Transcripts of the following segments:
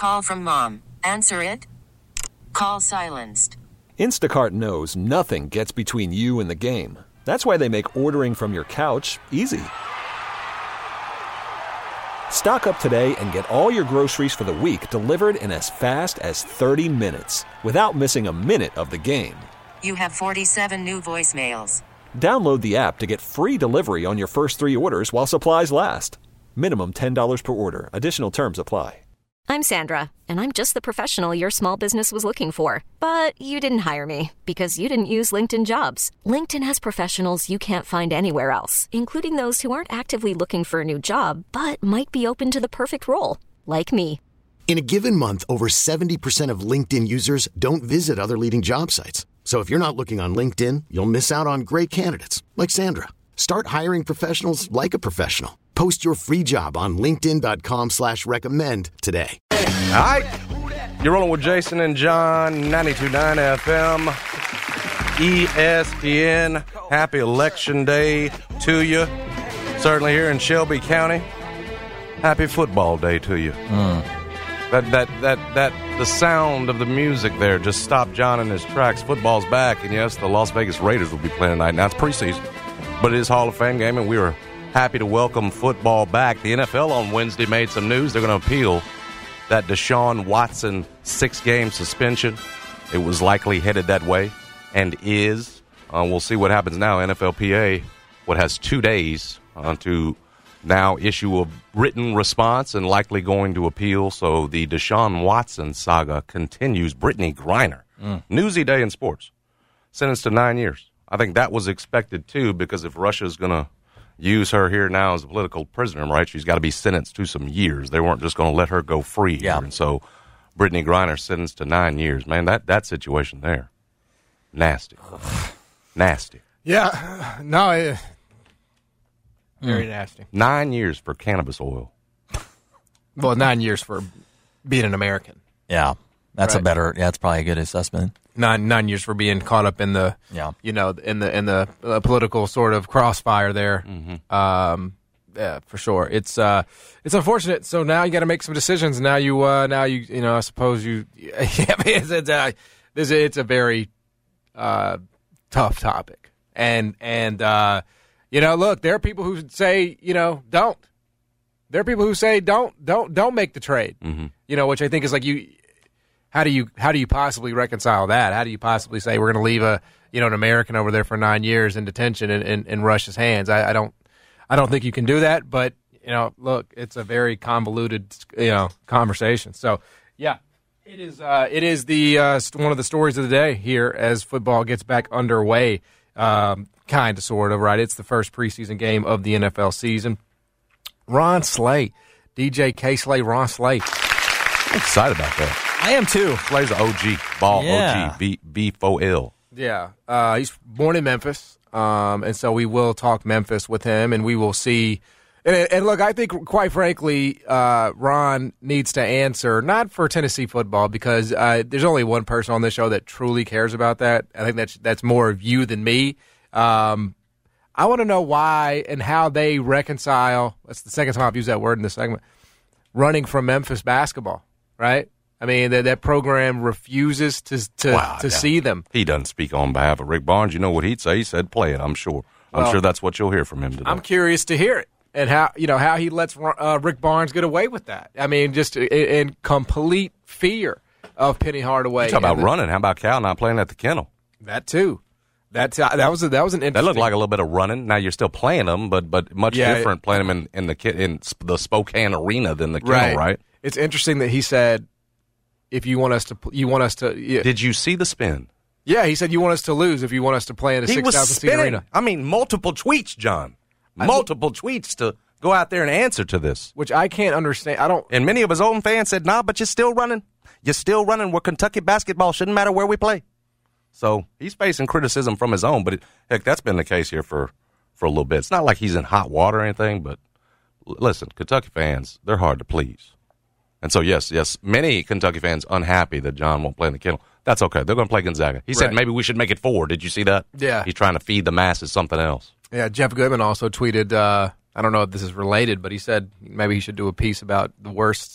call from mom. Answer it. Call silenced. Instacart knows nothing gets between you and the game. That's why they make ordering from your couch easy. Stock up today and get all your groceries for the week delivered in as fast as 30 minutes without missing a minute of the game. You have 47 new voicemails. Download the app to get free delivery on your first 3 orders while supplies last. Minimum $10 per order. Additional terms apply. I'm Sandra, and I'm just the professional your small business was looking for. But you didn't hire me because you didn't use LinkedIn Jobs. LinkedIn has professionals you can't find anywhere else, including those who aren't actively looking for a new job, but might be open to the perfect role, like me. In a given month, over 70% of LinkedIn users don't visit other leading job sites. So if you're not looking on LinkedIn, you'll miss out on great candidates like Sandra. Start hiring professionals like a professional. Post your free job on linkedin.com/recommend today. All right. You're rolling with Jason and John, 92.9 FM, ESPN. Happy Election Day to you. Certainly here in Shelby County. Happy Football Day to you. The sound of the music there just stopped John in his tracks. Football's back, and yes, the Las Vegas Raiders will be playing tonight. Now, it's preseason, but it is Hall of Fame game, and we are happy to welcome football back. The NFL on Wednesday made some news. They're going to appeal that Deshaun Watson 6-game suspension. It was likely headed that way, and is. We'll see what happens now. NFLPA, has 2 days to now issue a written response and likely going to appeal. So the Deshaun Watson saga continues. Brittany Griner, newsy day in sports, sentenced to 9 years. I think that was expected, too, because if Russia's going to use her here now as a political prisoner, right, she's got to be sentenced to some years. They weren't just going to let her go free here. And so Brittany Griner sentenced to 9 years. Man, that situation there, nasty. Nasty. Yeah, no, very nasty. 9 years for cannabis oil. Well, 9 years for being an American. Yeah, that's Right. that's probably a good assessment. 9 years for being caught up in the, in the political sort of crossfire there. Yeah, for sure. It's unfortunate. So now you got to make some decisions. Now I suppose you. It's a very tough topic, and look, there are people who say don't. There are people who say don't make the trade. Which I think is like you. How do you possibly reconcile that? How do you possibly say we're going to leave an American over there for 9 years in detention in Russia's hands? I don't think you can do that. But look, it's a very convoluted conversation. So yeah, it is one of the stories of the day here as football gets back underway. Kind of, sort of, right? It's the first preseason game of the NFL season. Ron Slay, DJ K. Slay, Ron Slay. I'm excited about that. I am too. Slay's an OG, OG, B4L. Yeah, he's born in Memphis, and so we will talk Memphis with him, and we will see. And look, I think, quite frankly, Ron needs to answer, not for Tennessee football, because there's only one person on this show that truly cares about that. I think that's more of you than me. I want to know why and how they reconcile, that's the second time I've used that word in this segment, running from Memphis basketball, right? I mean, that program refuses to see them. He doesn't speak on behalf of Rick Barnes. You know what he'd say? He said, play it, I'm sure. I'm sure that's what you'll hear from him today. I'm curious to hear it. And how he lets Rick Barnes get away with that. I mean, just in complete fear of Penny Hardaway. You talk about running. How about Cal not playing at the Kennel? That too. That was an interesting. That looked like a little bit of running. Now you're still playing them, but much different playing them in the Spokane arena than the Kennel, right? It's interesting that he said, "If you want us to." Yeah. Did you see the spin? Yeah, he said you want us to lose if you want us to play in a 6,000 seat arena. I mean, multiple tweets, John. Multiple tweets to go out there and answer to this. Which I can't understand. And many of his own fans said, nah, but you're still running. You're still running where Kentucky basketball shouldn't matter where we play. So he's facing criticism from his own, but heck, that's been the case here for a little bit. It's not like he's in hot water or anything, but listen, Kentucky fans, they're hard to please. And so, yes, many Kentucky fans unhappy that John won't play in the Kennel. That's okay. They're going to play Gonzaga. He said maybe we should make it 4. Did you see that? Yeah. He's trying to feed the masses something else. Yeah, Jeff Goodman also tweeted, I don't know if this is related, but he said maybe he should do a piece about the worst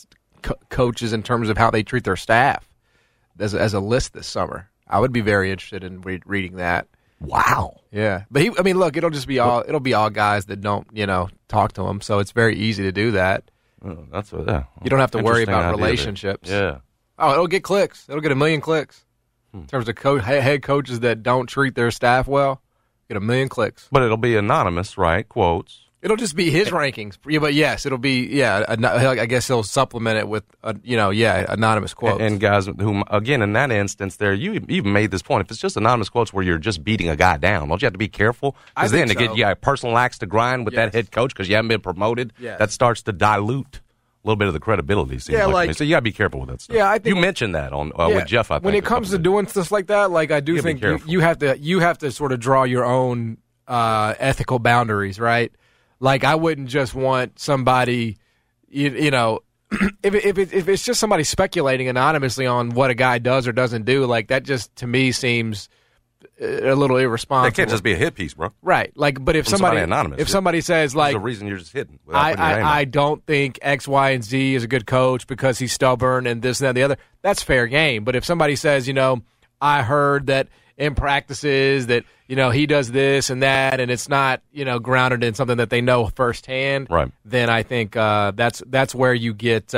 coaches in terms of how they treat their staff as a list this summer. I would be very interested in reading that. Wow. Yeah, but look, it'll be all guys that don't talk to him, so it's very easy to do that. That's what. Yeah. You don't have to worry about Interesting idea relationships. there. Yeah. Oh, it'll get clicks. It'll get 1 million clicks. In terms of head coaches that don't treat their staff well, get 1 million clicks. But it'll be anonymous, right? Quotes. It'll just be his rankings. Yeah, but yes, it'll be I guess he'll supplement it with anonymous quotes. And guys who, again, in that instance, there you even made this point. If it's just anonymous quotes where you're just beating a guy down, don't you have to be careful? Because then to get a personal axe to grind with that head coach because you haven't been promoted, that starts to dilute a little bit of the credibility. Seems like to me. So you got to be careful with that stuff. Yeah, I think you mentioned that on with Jeff. I think when it comes to doing stuff like that, like I do think you have to sort of draw your own ethical boundaries, right? Like I wouldn't just want somebody, if it's just somebody speculating anonymously on what a guy does or doesn't do, like that just to me seems a little irresponsible. That can't just be a hit piece, bro. Right. Like, but if somebody says like, there's a reason you're just hitting. I don't think X, Y, and Z is a good coach because he's stubborn and this and that and the other. That's fair game. But if somebody says, I heard that in practices that he does this and that, and it's not grounded in something that they know firsthand, right? Then I think that's where you get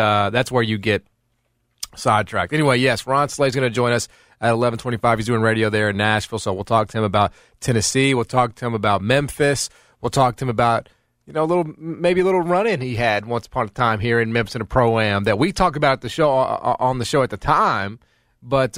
sidetracked. Anyway, yes, Ron Slay's going to join us at 11:25. He's doing radio there in Nashville, so we'll talk to him about Tennessee. We'll talk to him about Memphis. We'll talk to him about maybe a little run-in he had once upon a time here in Memphis in a pro-am that we talked about at the show on the show at the time. But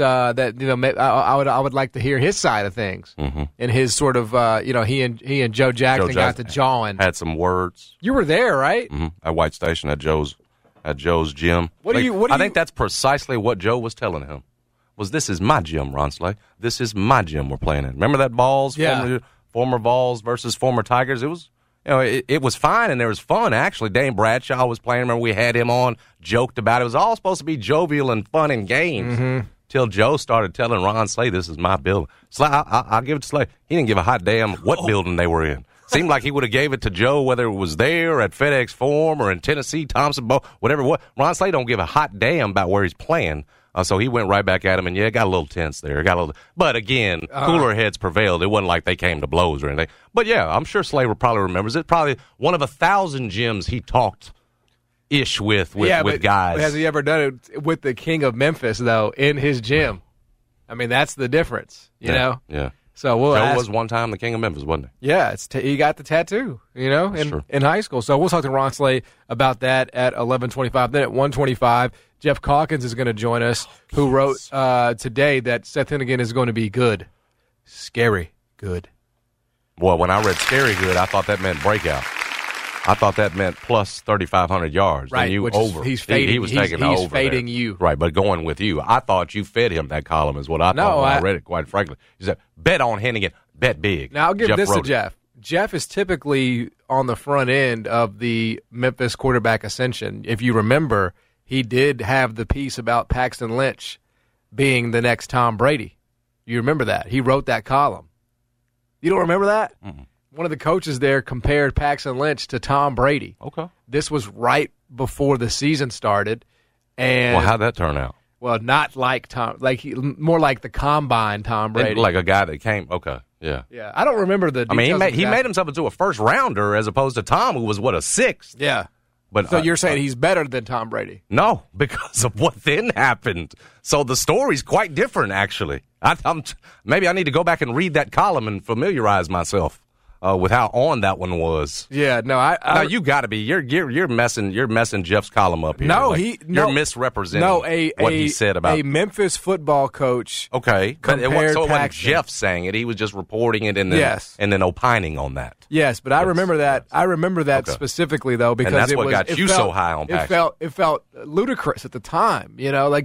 I would like to hear his side of things and his sort of he and Joe Jackson got to jawing. Had some words. You were there, right? Mm-hmm. At White Station at Joe's gym. I think that's precisely what Joe was telling him. This is my gym, Ron Slay. This is my gym we're playing in. Remember that Vols, former Vols versus former Tigers? It was it was fine and there was fun actually. Dane Bradshaw was playing. Remember we had him on, joked about it. It was all supposed to be jovial and fun and games. Till Joe started telling Ron Slay, this is my building. Slay, I'll give it to Slay. He didn't give a hot damn what building they were in. Seemed like he would have gave it to Joe whether it was there or at FedEx Forum or in Tennessee, Thompson Bowl, whatever. Ron Slay don't give a hot damn about where he's playing. So he went right back at him, and it got a little tense there. But again, cooler heads prevailed. It wasn't like they came to blows or anything. But yeah, I'm sure Slaver probably remembers it. Probably one of 1,000 gyms he talked with guys. Has he ever done it with the King of Memphis though in his gym? I mean, that's the difference, you know. Yeah. So Joe was one time the King of Memphis, wasn't he? Yeah, he got the tattoo, in high school. So we'll talk to Ron Slay about that at 11:25. Then at 1:25, Jeff Calkins is going to join us, who wrote today that Seth Hennigan is going to be good, scary good. Well, when I read scary good, I thought that meant breakout. I thought that meant plus 3,500 yards. Right, and he's fading. He was taking over. He's fading there. you. Right, but going with you. I thought you fed him that column is what I thought when I read it, quite frankly. He said, bet on Hennigan, bet big. Now, I'll give this to Jeff. Jeff is typically on the front end of the Memphis quarterback ascension. If you remember, he did have the piece about Paxton Lynch being the next Tom Brady. You remember that? He wrote that column. You don't remember that? Mm-mm. One of the coaches there compared Paxton Lynch to Tom Brady. Okay. This was right before the season started. And well, how'd that turn out? Well, not like Tom, more like the combine Tom Brady. Like a guy that came, okay, yeah. Yeah, I don't remember the details. He made himself into a first-rounder as opposed to Tom, who was, a sixth? Yeah. But so you're saying he's better than Tom Brady? No, because of what then happened. So the story's quite different, actually. Maybe I need to go back and read that column and familiarize myself with how on that one was. Yeah, no, now you got to be. You're messing Jeff's column up here. No, you're misrepresenting what he said about a Memphis football coach. Okay, so it wasn't Jeff saying it. He was just reporting it and then opining on that. Yes, but I remember that. I remember that specifically though because and that's what got you so high on Paxton. It felt ludicrous at the time.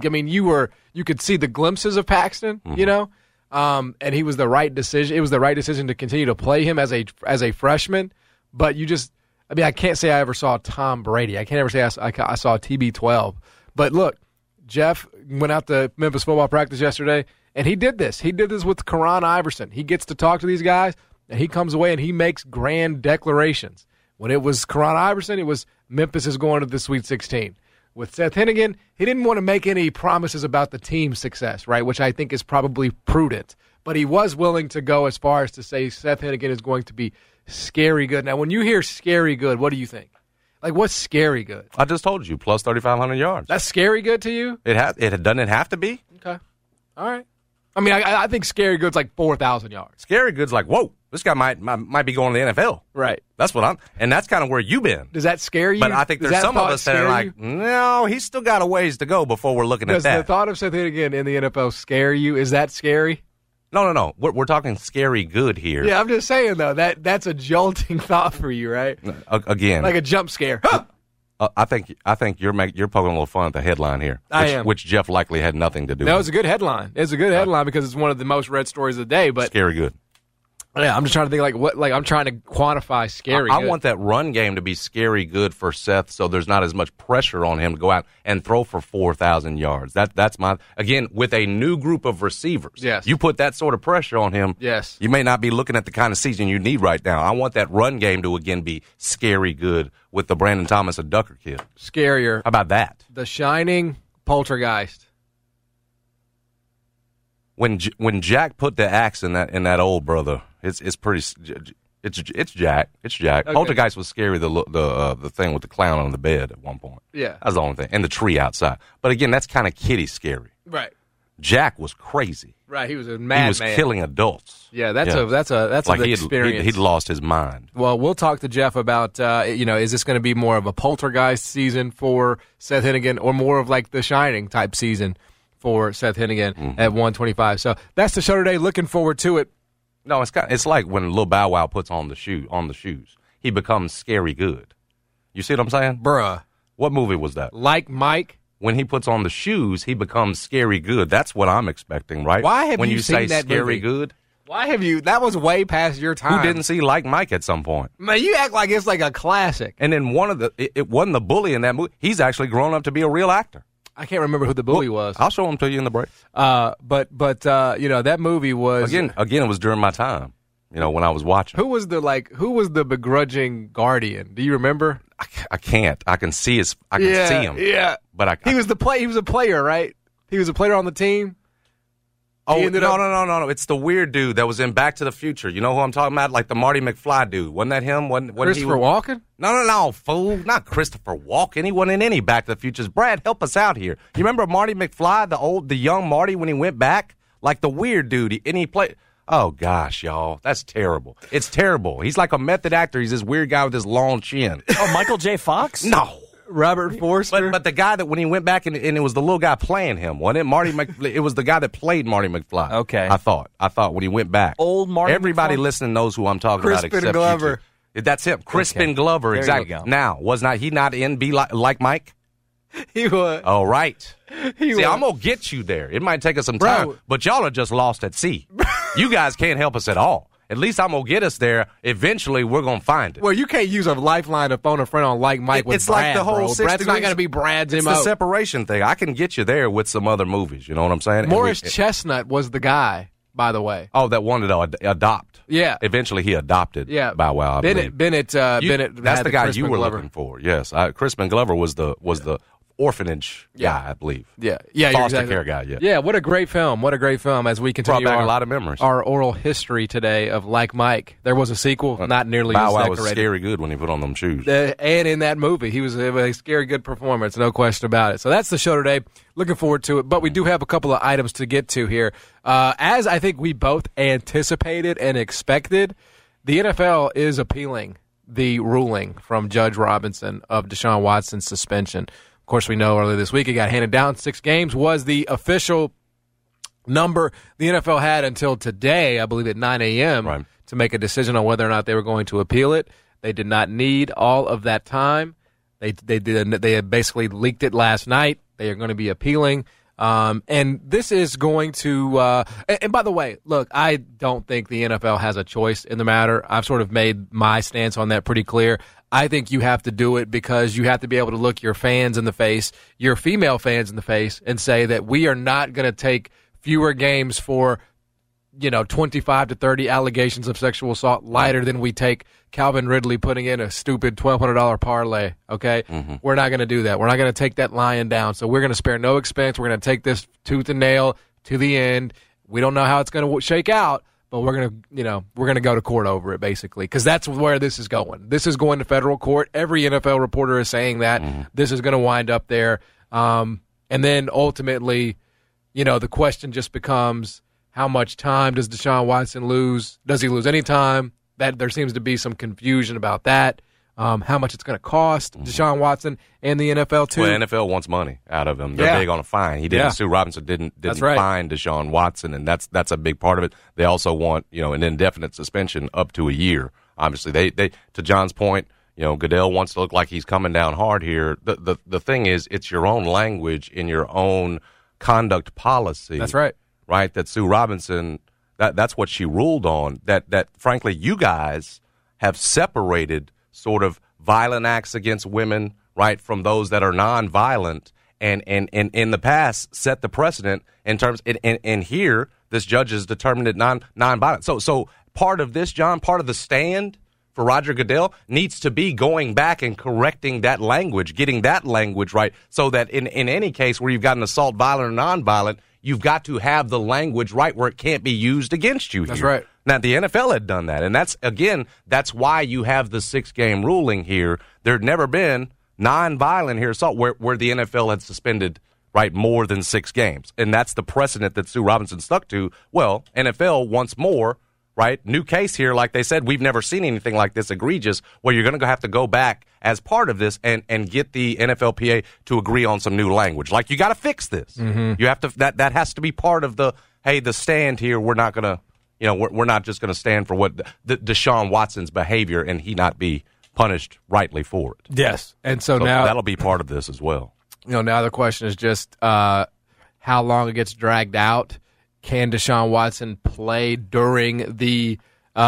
You could see the glimpses of Paxton. Mm-hmm. And he was the right decision. It was the right decision to continue to play him as a freshman. But I can't say I ever saw Tom Brady. I can't ever say I saw TB12. But look, Jeff went out to Memphis football practice yesterday, and he did this. He did this with Karan Iverson. He gets to talk to these guys, and he comes away and he makes grand declarations. When it was Karan Iverson, it was Memphis is going to the Sweet 16. With Seth Hennigan, he didn't want to make any promises about the team's success, right, which I think is probably prudent. But he was willing to go as far as to say Seth Hennigan is going to be scary good. Now, when you hear scary good, what do you think? Like, what's scary good? I just told you, plus 3,500 yards. That's scary good to you? It doesn't have to be. Okay. All right. I mean, I think scary good's like 4,000 yards. Scary good's like, whoa, this guy might be going to the NFL. Right. That's and that's kind of where you've been. Does that scare you? But I think there's some of us that are like, no, he's still got a ways to go before we're looking at that. Does the thought of Seth Hennigan in the NFL scare you? Is that scary? No. We're talking scary good here. Yeah, I'm just saying, though, that's a jolting thought for you, right? Again. Like a jump scare. I think you're poking a little fun at the headline here. I am. Which Jeff likely had nothing to do with. That was a good headline. It's a good headline because it's one of the most read stories of the day. But scary good. Yeah, I'm just trying to think I'm trying to quantify scary. I want that run game to be scary good for Seth, so there's not as much pressure on him to go out and throw for 4,000 yards. That's my again with a new group of receivers. Yes, you put that sort of pressure on him. Yes, you may not be looking at the kind of season you need right now. I want that run game to again be scary good with the Brandon Thomas and Ducker kid. Scarier. How about that? The Shining, Poltergeist. When Jack put the axe in that old brother, it's pretty. It's Jack. It's Jack. Okay. Poltergeist was scary. The thing with the clown on the bed at one point. Yeah, that's the only thing, and the tree outside. But again, that's kind of kiddie scary. Right. Jack was crazy. Right. He was a madman. He was killing adults. Yeah, that's like an experience. He'd lost his mind. Well, we'll talk to Jeff about is this going to be more of a Poltergeist season for Seth Hennigan or more of like the Shining type season for Seth Hennigan at 125. So that's the show today. Looking forward to it. No, it's like when Lil Bow Wow puts on the shoes. He becomes scary good. You see what I'm saying? Bruh. What movie was that? Like Mike. When he puts on the shoes, he becomes scary good. That's what I'm expecting, right? Why have when you seen say that scary movie? Good? Why have you? That was way past your time. Who didn't see Like Mike at some point? Man, you act like it's like a classic. And then it wasn't the bully in that movie. He's actually grown up to be a real actor. I can't remember who the bully was. I'll show him to you in the break. But that movie was again. It was during my time. When I was watching. Who was the begrudging guardian? Do you remember? I can't. I can see his. I can see him. Yeah, but he was the play. He was a player, right? He was a player on the team. Oh no! It's the weird dude that was in Back to the Future. You know who I'm talking about? Like the Marty McFly dude. Wasn't that him? Christopher Walken? No, fool! Not Christopher Walken. He wasn't in any Back to the Futures. Brad, help us out here. You remember Marty McFly, the young Marty when he went back, like the weird dude, and he played. Oh, gosh, y'all. That's terrible. It's terrible. He's like a method actor. He's this weird guy with this long chin. Oh, Michael J. Fox? No. Robert Forster? But the guy that when he went back and it was the little guy playing him, wasn't it? It was the guy that played Marty McFly. Okay. I thought when he went back. Old Marty Everybody McFly? listening knows who I'm talking about Crispin except Glover. You two. That's him. Crispin Glover, There exactly. you go. Now, he not in Be Like Mike? He was. All right. He was. I'm going to get you there. It might take us some time, but y'all are just lost at sea. You guys can't help us at all. At least I'm going to get us there. Eventually, we're going to find it. Well, you can't use a lifeline to phone a friend on Like Mike with it's Brad, like the whole bro. 6 Brad's not degrees. going to be Brad's It's MO. the separation thing. I can get you there with some other movies. You know what I'm saying? Morris Chestnut was the guy, by the way. Oh, that wanted to adopt. Yeah. Eventually, he adopted Bow Wow, I believe. Bennett. That's the guy Crispin you were Glover. looking for. Yes. Crispin Glover was the orphanage guy, I believe. Yeah, Foster care guy, yeah. Yeah, what a great film. What a great film as we continue Brought back a lot of memories. Our oral history today of Like Mike. There was a sequel, not nearly Bow as Wow decorated. was scary good when he put on them shoes. And in that movie, he was a scary good performance, no question about it. So that's the show today. Looking forward to it. But we do have a couple of items to get to here. As I think we both anticipated and expected, the NFL is appealing the ruling from Judge Robinson of Deshaun Watson's suspension. Of course, we know earlier this week it got handed down. 6 games was the official number the NFL had until today, I believe at 9 a.m., to make a decision on whether or not they were going to appeal it. They did not need all of that time. They had basically leaked it last night. They are going to be appealing. And this is going to and by the way, look, I don't think the NFL has a choice in the matter. I've sort of made my stance on that pretty clear. I think you have to do it because you have to be able to look your fans in the face, your female fans in the face, and say that we are not going to take fewer games for 25 to 30 allegations of sexual assault lighter than we take Calvin Ridley putting in a stupid $1,200 parlay, okay? We're not going to do that. We're not going to take that lion down. So we're going to spare no expense. We're going to take this tooth and nail to the end. We don't know how it's going to shake out, but we're going to go to court over it, basically, because that's where this is going. This is going to federal court. Every NFL reporter is saying that. This is going to wind up there. And then ultimately, the question just becomes, how much time does Deshaun Watson lose? Does he lose any time? That there seems to be some confusion about that. How much it's going to cost Deshaun Watson and the NFL too. Well, NFL wants money out of him. They're big on a fine. He didn't. Yeah. Sue Robinson didn't fine Deshaun Watson, and that's a big part of it. They also want an indefinite suspension up to a year. Obviously, they to John's point, Goodell wants to look like he's coming down hard here. The thing is, it's your own language in your own conduct policy. That's right. Right, that Sue Robinson, that's what she ruled on, that frankly you guys have separated sort of violent acts against women, right, from those that are nonviolent, and in the past set the precedent in terms, and here this judge has determined it nonviolent. So part of this, John, part of the stand for Roger Goodell needs to be going back and correcting that language, getting that language right, so that in any case where you've got an assault, violent or nonviolent, you've got to have the language right where it can't be used against you. That's here. right. Now, the NFL had done that, and that's why you have the 6-game ruling here. There had never been nonviolent here assault where the NFL had suspended, right, more than 6 games. And that's the precedent that Sue Robinson stuck to. Well, NFL wants more, right? New case here, like they said, we've never seen anything like this egregious, where you're going to have to go back as part of this and get the NFLPA to agree on some new language. Like, you got to fix this. You have to, that has to be part of the stand here. We're not going to, we're not just going to stand for what the Deshaun Watson's behavior and he not be punished rightly for it. Yes. And so now that'll be part of this as well. Now the question is just how long it gets dragged out. Can Deshaun Watson play during the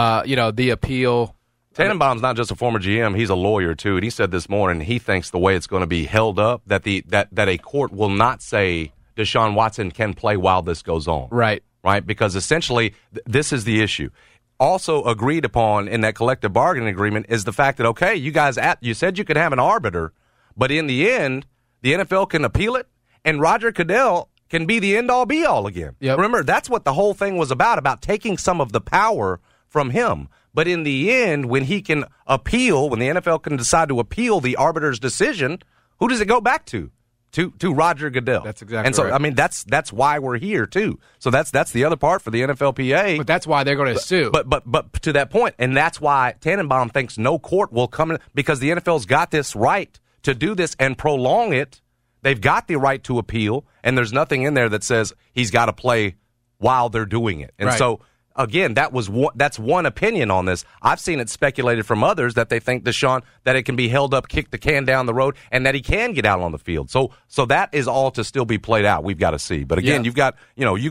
appeal? Tannenbaum's not just a former GM; he's a lawyer too. And he said this morning he thinks the way it's going to be held up that a court will not say Deshaun Watson can play while this goes on. Right. Because essentially this is the issue. Also agreed upon in that collective bargaining agreement is the fact that, okay, you guys, you said you could have an arbiter, but in the end, the NFL can appeal it, and Roger Goodell can be the end-all, be-all again. Yep. Remember, that's what the whole thing was about taking some of the power from him. But in the end, when he can appeal, when the NFL can decide to appeal the arbiter's decision, who does it go back to? To Roger Goodell. That's exactly right. And so, right. I mean, that's why we're here, too. So that's the other part for the NFLPA. But that's why they're going to sue. But to that point, and that's why Tannenbaum thinks no court will come in, because the NFL's got this right to do this and prolong it. They've got the right to appeal, and there's nothing in there that says he's got to play while they're doing it. And right. So, again, that's one opinion on this. I've seen it speculated from others that they think Deshaun, that it can be held up, kick the can down the road, and that he can get out on the field. So that is all to still be played out. We've got to see. But again, you've got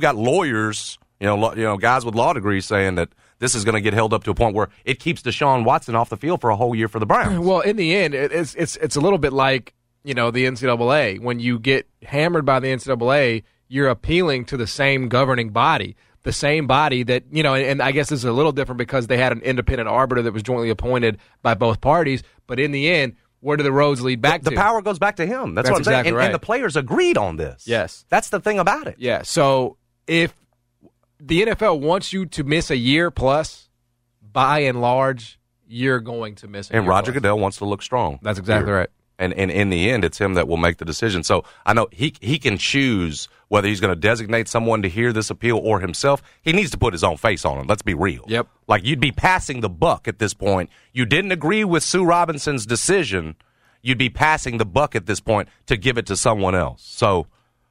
lawyers, guys with law degrees saying that this is going to get held up to a point where it keeps Deshaun Watson off the field for a whole year for the Browns. Well, in the end, it's a little bit like, the NCAA. When you get hammered by the NCAA, you're appealing to the same governing body. The same body that, and I guess this is a little different because they had an independent arbiter that was jointly appointed by both parties. But in the end, where do the roads lead back to? The power goes back to him. That's what I'm exactly saying. Right. And the players agreed on this. Yes. That's the thing about it. Yeah. So if the NFL wants you to miss a year plus, by and large, you're going to miss a year. And Roger plus. Goodell wants to look strong. That's exactly right. And in the end, it's him that will make the decision. So I know he can choose whether he's going to designate someone to hear this appeal or himself. He needs to put his own face on it. Let's be real. Yep. Like, you'd be passing the buck at this point. You didn't agree with Sue Robinson's decision. You'd be passing the buck at this point to give it to someone else. So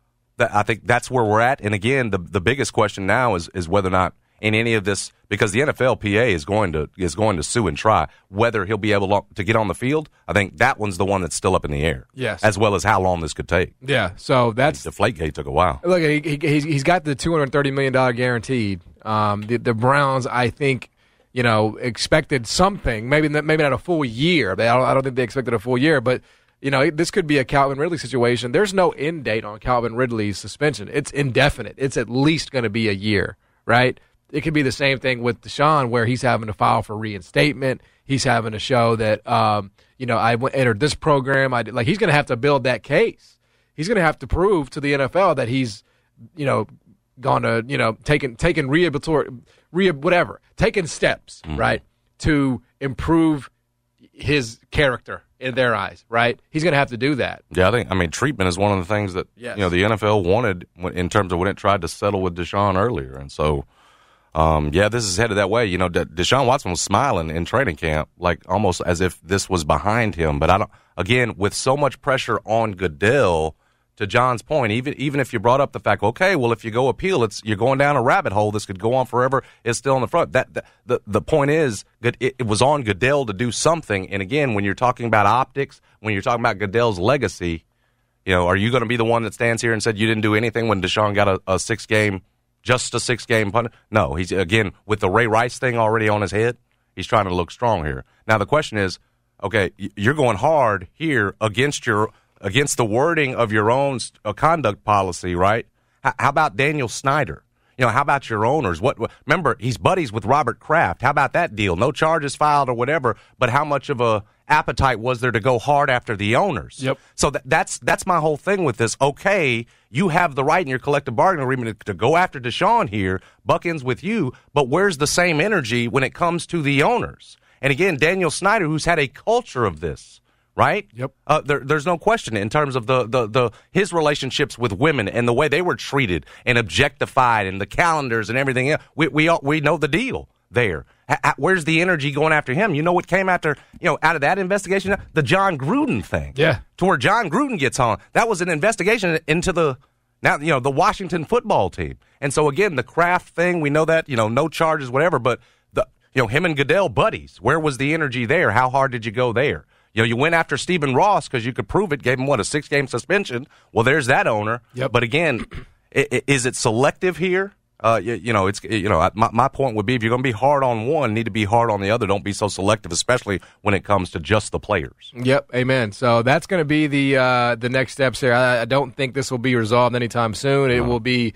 I think that's where we're at. And again, the biggest question now is whether or not in any of this, because the NFLPA is going to sue and try whether he'll be able to get on the field. I think that one's the one that's still up in the air. Yes, as well as how long this could take. Yeah, so that's Deflategate took a while. Look, he's got the $230 million guaranteed. The Browns, I think, expected something. Maybe not a full year. I don't think they expected a full year, but. This could be a Calvin Ridley situation. There's no end date on Calvin Ridley's suspension. It's indefinite. It's at least going to be a year, right? it could be the same thing with Deshaun, where he's having to file for reinstatement. He's having to show that, I entered this program. He's going to have to build that case. He's going to have to prove to the NFL that he's, gone to, taking taking steps, right, to improve his character in their eyes, right? He's going to have to do that. Yeah, treatment is one of the things that the NFL wanted in terms of when it tried to settle with Deshaun earlier, and so. This is headed that way. Deshaun Watson was smiling in training camp, like almost as if this was behind him. But with so much pressure on Goodell, to John's point, even if you brought up the fact, okay, well, if you go appeal, you're going down a rabbit hole. This could go on forever. It's still in the front. The point is, it was on Goodell to do something. And again, when you're talking about optics, when you're talking about Goodell's legacy, are you going to be the one that stands here and said you didn't do anything when Deshaun got a 6-game? Just a 6-game punt? No, he's, again, with the Ray Rice thing already on his head, he's trying to look strong here. Now, the question is, okay, you're going hard here against the wording of your own conduct policy, right? How about Daniel Snyder? How about your owners? Remember, he's buddies with Robert Kraft. How about that deal? No charges filed or whatever, but how much of a appetite was there to go hard after the owners? Yep. So that's my whole thing with this. Okay, you have the right in your collective bargaining agreement to go after Deshaun here, buck ends with you, but where's the same energy when it comes to the owners? And again, Daniel Snyder, who's had a culture of this, right? Yep. There's no question in terms of his relationships with women and the way they were treated and objectified and the calendars and everything else. We know the deal there. Where's the energy going after him? You know what came after, out of that investigation? The John Gruden thing. Yeah. To where John Gruden gets on. That was an investigation into the Washington football team. And so, again, the Kraft thing, we know that, no charges, whatever, but him and Goodell buddies. Where was the energy there? How hard did you go there? You went after Stephen Ross because you could prove it, gave him, a 6-game suspension. Well, there's that owner. Yep. But, again, is it selective here? My point would be if you're going to be hard on one, need to be hard on the other. Don't be so selective, especially when it comes to just the players. Yep, amen. So that's going to be the next steps here. I don't think this will be resolved anytime soon. It will be.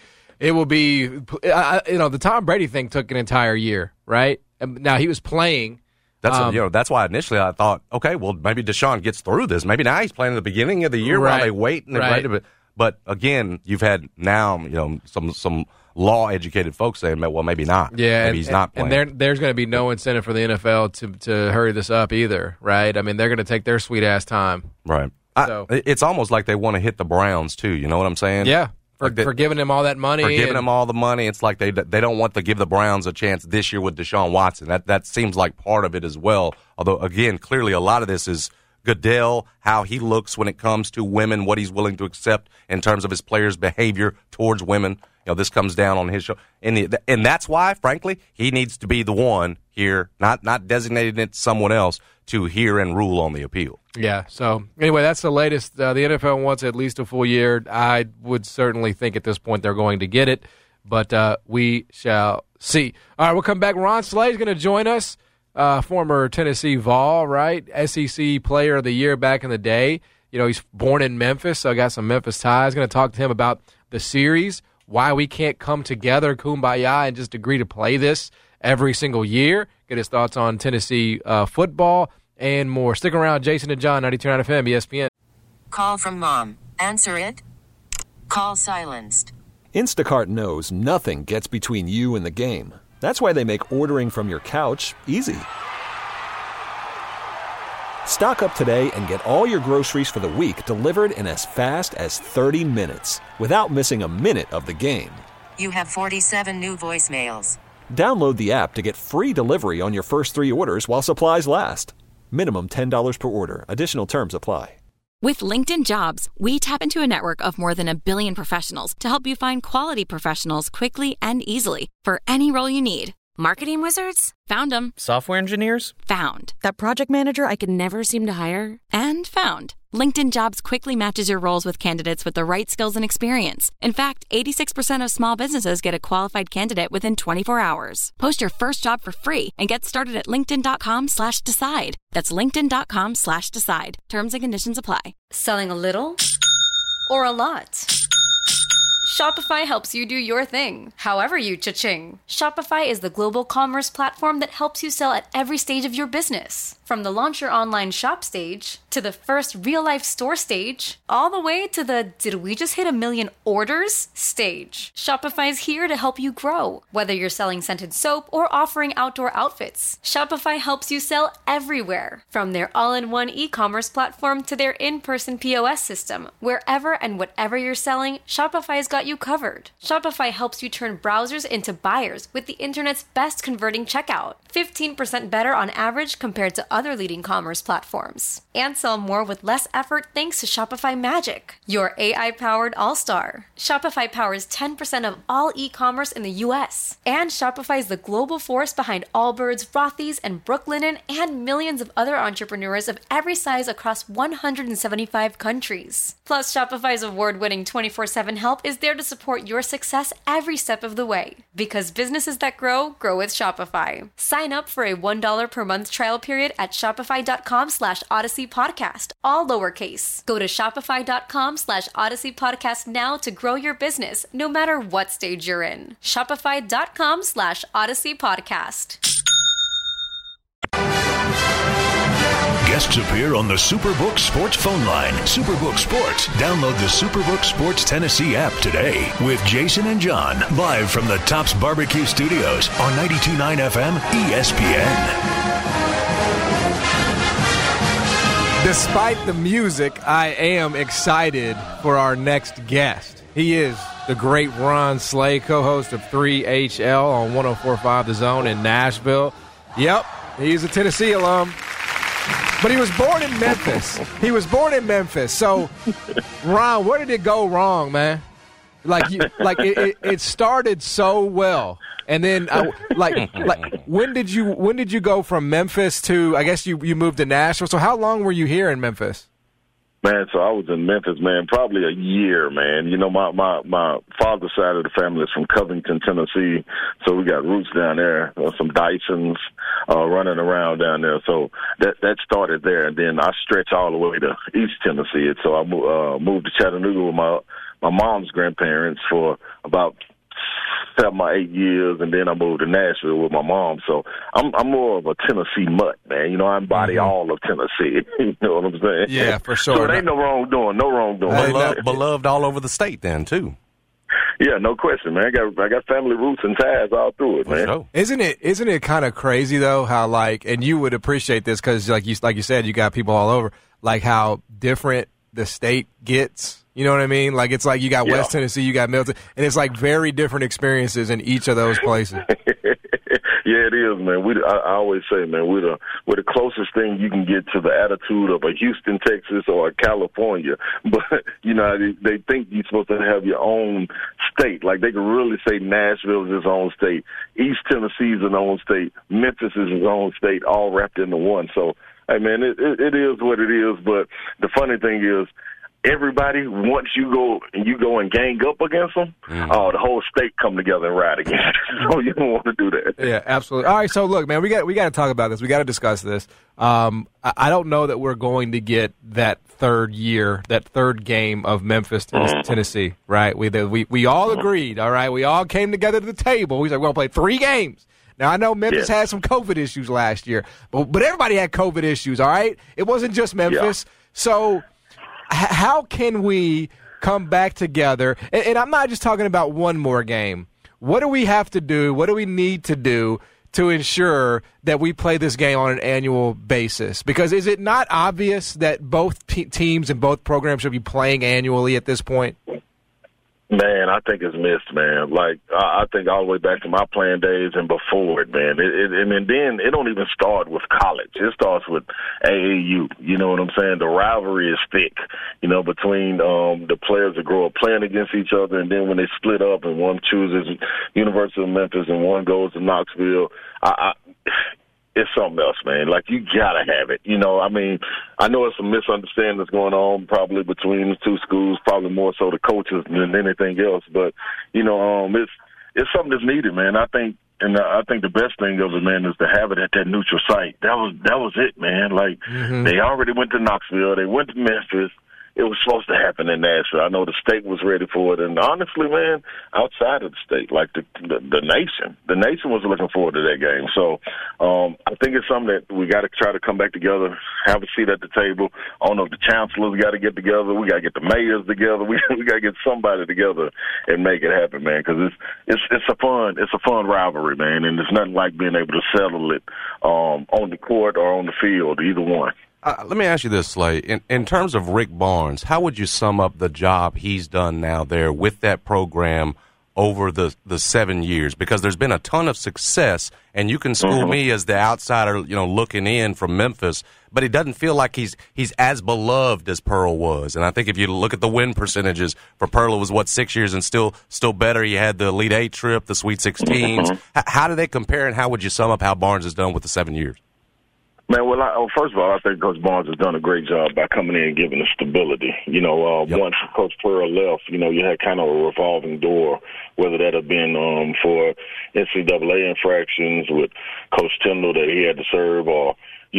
The Tom Brady thing took an entire year, right? Now he was playing. That's why initially I thought, okay, well, maybe Deshaun gets through this. Maybe now he's playing at the beginning of the year while they wait and they're ready to. But again, you've had now, some law-educated folks saying, well, maybe not. Yeah, maybe he's not playing. And there's going to be no incentive for the NFL to hurry this up either, right? I mean, they're going to take their sweet-ass time. Right. So. It's almost like they want to hit the Browns, too. You know what I'm saying? Yeah. For giving them all that money. For giving them all the money. It's like they don't want to give the Browns a chance this year with Deshaun Watson. That seems like part of it as well. Although, again, clearly a lot of this is Goodell, how he looks when it comes to women, what he's willing to accept in terms of his players' behavior towards women. This comes down on his show. And that's why, frankly, he needs to be the one here, not designating it to someone else, to hear and rule on the appeal. Yeah, so anyway, that's the latest. The NFL wants at least a full year. I would certainly think at this point they're going to get it, but we shall see. All right, we'll come back. Ron Slay is going to join us, former Tennessee Vol, right? SEC Player of the Year back in the day. He's born in Memphis, so I got some Memphis ties. Going to talk to him about the series, why we can't come together, kumbaya, and just agree to play this every single year. Get his thoughts on Tennessee football and more. Stick around. Jason and John, 92.9 FM, ESPN. Call from mom. Answer it. Call silenced. Instacart knows nothing gets between you and the game. That's why they make ordering from your couch easy. Stock up today and get all your groceries for the week delivered in as fast as 30 minutes without missing a minute of the game. You have 47 new voicemails. Download the app to get free delivery on your first 3 orders while supplies last. Minimum $10 per order. Additional terms apply. With LinkedIn Jobs, we tap into a network of more than 1 billion professionals to help you find quality professionals quickly and easily for any role you need. Marketing wizards? Found them. Software engineers? Found. That project manager I could never seem to hire? And found. LinkedIn Jobs quickly matches your roles with candidates with the right skills and experience. In fact, 86% of small businesses get a qualified candidate within 24 hours. Post your first job for free and get started at linkedin.com/decide. That's linkedin.com/decide. Terms and conditions apply. Selling a little or a lot? Shopify helps you do your thing, however you cha-ching. Shopify is the global commerce platform that helps you sell at every stage of your business. From the launch your online shop stage, to the first real-life store stage, all the way to the did we just hit 1 million orders stage. Shopify's here to help you grow. Whether you're selling scented soap or offering outdoor outfits, Shopify helps you sell everywhere. From their all-in-one e-commerce platform to their in-person POS system, wherever and whatever you're selling, Shopify's got you covered. Shopify helps you turn browsers into buyers with the internet's best converting checkout. 15% better on average compared to other leading commerce platforms. And sell more with less effort thanks to Shopify Magic, your AI-powered all-star. Shopify powers 10% of all e-commerce in the U.S. And Shopify is the global force behind Allbirds, Rothy's, and Brooklinen, and millions of other entrepreneurs of every size across 175 countries. Plus, Shopify's award-winning 24/7 help is there to support your success every step of the way. Because businesses that grow with Shopify. Sign up for a $1 per month trial period at shopify.com/Odyssey Podcast, all lowercase. Go to shopify.com/Odyssey Podcast now to grow your business, no matter what stage you're in. Shopify.com/Odyssey Podcast. Guests appear on the Superbook Sports phone line. Superbook Sports. Download the Superbook Sports Tennessee app today with Jason and John live from the Tops Barbecue Studios on 92.9 FM ESPN. Despite the music, I am excited for our next guest. He is the great Ron Slay, co-host of 3HL on 104.5 The Zone in Nashville. Yep, he's a Tennessee alum. But he was born in Memphis. So, Ron, where did it go wrong, man? It started so well, and then when did you go from Memphis to? I guess you moved to Nashville. So, how long were you here in Memphis? Man, so I was in Memphis, man, probably a year, man. You know, my father's side of the family is from Covington, Tennessee, so we got roots down there, some Dysons running around down there. So that started there, and then I stretched all the way to East Tennessee. And so I moved to Chattanooga with my mom's grandparents for about 7 or 8 years, and then I moved to Nashville with my mom. So I'm more of a Tennessee mutt, man. You know, I embody all of Tennessee. You know what I'm saying? Yeah, for sure. So it ain't no wrongdoing. Beloved all over the state then, too. Yeah, no question, man. I got family roots and ties all through it, man. Sure. Isn't it kind of crazy, though, how, and you would appreciate this because, like you said, you got people all over, how different the state gets. You know what I mean? It's like you got West Tennessee, you got Milton, and it's very different experiences in each of those places. Yeah, it is, man. I always say, man, we're the closest thing you can get to the attitude of a Houston, Texas, or a California. But you know, they think you're supposed to have your own state. Like they can really say Nashville is its own state, East Tennessee is its own state, Memphis is its own state, all wrapped into one. So, hey, man, it is what it is. But the funny thing is, everybody, once you go and gang up against them, the whole state come together and ride against you. So you don't want to do that. Yeah, absolutely. All right, so look, man, we got to talk about this. We got to discuss this. I don't know that we're going to get that third game of Memphis, Tennessee, right? We all agreed, all right? We all came together to the table. We said we're going to play 3 games. Now, I know Memphis had some COVID issues last year, but everybody had COVID issues, all right? It wasn't just Memphis. Yeah. So how can we come back together? And I'm not just talking about one more game. What do we have to do? What do we need to do to ensure that we play this game on an annual basis? Because is it not obvious that both teams and both programs should be playing annually at this point? Man, I think it's missed, man. I think all the way back to my playing days and before it, man. And then it don't even start with college. It starts with AAU. You know what I'm saying? The rivalry is thick, between the players that grow up playing against each other, and then when they split up and one chooses University of Memphis and one goes to Knoxville, it's something else, man. You gotta have it. I know it's some misunderstanding that's going on probably between the two schools, probably more so the coaches than anything else. But, it's something that's needed, man. I think the best thing of it, man, is to have it at that neutral site. That was it, man. They already went to Knoxville. They went to Memphis. it was supposed to happen in Nashville. I know the state was ready for it, and honestly, man, outside of the state, like the nation was looking forward to that game. So I think it's something that we got to try to come back together, have a seat at the table. I don't know if the chancellors got to get together. We got to get the mayors together. We got to get somebody together and make it happen, man. Because it's a fun rivalry, man, and it's nothing like being able to settle it on the court or on the field, either one. Let me ask you this, Slay. In terms of Rick Barnes, how would you sum up the job he's done now there with that program over the 7 years? Because there's been a ton of success, and you can school me as the outsider, looking in from Memphis, but it doesn't feel like he's as beloved as Pearl was. And I think if you look at the win percentages for Pearl, it was 6 years and still better. He had the Elite Eight trip, the Sweet 16s. How do they compare, and how would you sum up how Barnes has done with the 7 years? Man, well, first of all, I think Coach Barnes has done a great job by coming in and giving us stability. Once Coach Pearl left, you had kind of a revolving door, whether that had been for NCAA infractions with Coach Tyndall that he had to serve, or,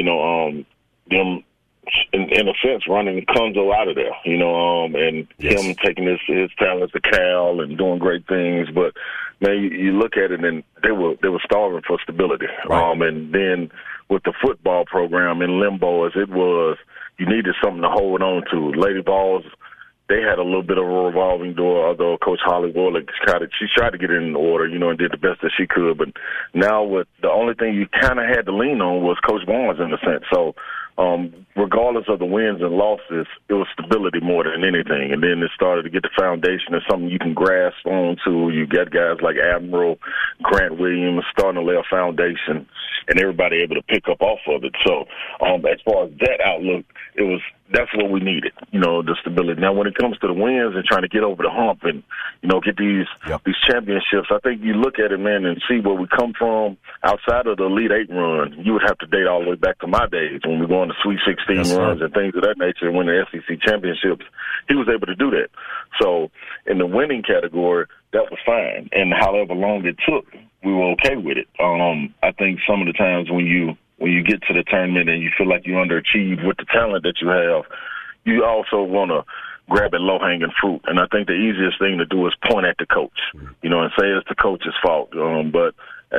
them, in a sense, running Kunzel out of there, and him taking his talents to Cal and doing great things. But, man, you look at it, and they were starving for stability. Right. And then with the football program in limbo as it was, you needed something to hold on to. Lady Vols, they had a little bit of a revolving door, although Coach Holly Warlick she tried to get it in order, and did the best that she could. But now with the only thing you kind of had to lean on was Coach Barnes in a sense. So regardless of the wins and losses, it was stability more than anything. And then it started to get the foundation of something you can grasp onto. You get guys like Admiral, Grant Williams starting to lay a foundation, and everybody able to pick up off of it. So as far as that outlook, that's what we needed, the stability. Now, when it comes to the wins and trying to get over the hump and, get these championships, I think you look at it, man, and see where we come from outside of the Elite Eight run. You would have to date all the way back to my days when we go on the Sweet 16 runs and things of that nature and win the SEC championships. He was able to do that. So in the winning category, that was fine. And however long it took, we were okay with it. I think some of the times when you get to the tournament and you feel like you underachieved with the talent that you have, you also want to grab at low-hanging fruit. And I think the easiest thing to do is point at the coach, and say it's the coach's fault. But